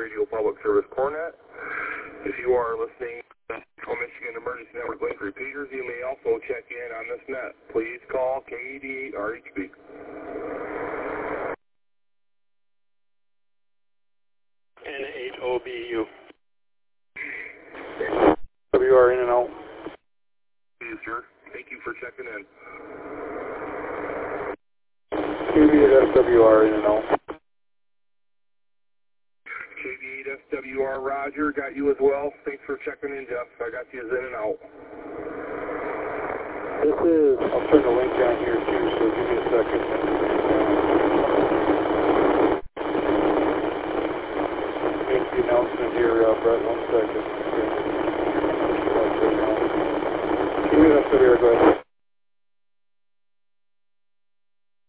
Radio Public Service Cornet. If you are listening to Michigan Emergency Network Link repeaters, you may also check in on this net. Please call KD8 RHB. N8OBU. WR in and out. Yes, sir. Thank you for checking in. KV8 SWR in and out. KV8 SWR, Roger. Got you as well. Thanks for checking in, Jeff. I got you in and out. This is, I'll turn the link on here too, so give me a second. Make the announcement here, Brett, 1 second.